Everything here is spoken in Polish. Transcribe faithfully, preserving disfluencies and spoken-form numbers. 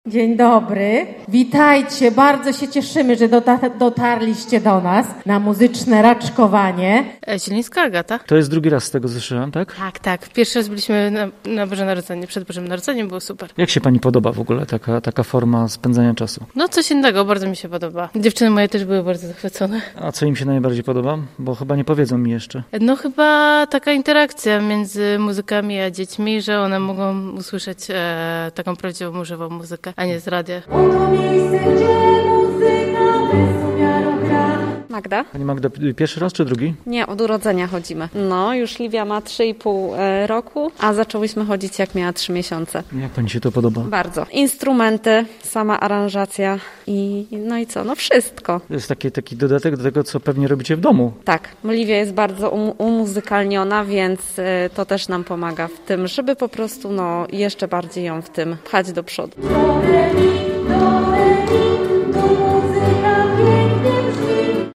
Dzień dobry, witajcie, bardzo się cieszymy, że dota- dotarliście do nas na muzyczne raczkowanie. Zielińska Agata. To jest drugi raz z tego słyszałem, tak? Tak, tak. Pierwszy raz byliśmy na, na Boże Narodzenie, przed Bożym Narodzeniem, było super. Jak się pani podoba w ogóle taka, taka forma spędzania czasu? No coś innego, bardzo mi się podoba. Dziewczyny moje też były bardzo zachwycone. A co im się najbardziej podoba? Bo chyba nie powiedzą mi jeszcze. No chyba taka interakcja między muzykami a dziećmi, że one mogą usłyszeć e, taką prawdziwą, żywą muzykę, a nie z radia. Oto miejsce, gdzie muzyka bez umiaru gra. Magda? Pani Magda, pierwszy raz czy drugi? Nie, od urodzenia chodzimy. No, już Liwia ma trzy i pół roku, a zaczęłyśmy chodzić jak miała trzy miesiące. Jak pani się to podoba? Bardzo. Instrumenty, sama aranżacja i no i co? No wszystko. To jest taki, taki dodatek do tego, co pewnie robicie w domu. Tak, Liwia jest bardzo um- umuzykalniona, więc y, to też nam pomaga w tym, żeby po prostu no jeszcze bardziej ją w tym pchać do przodu. Do re, mi,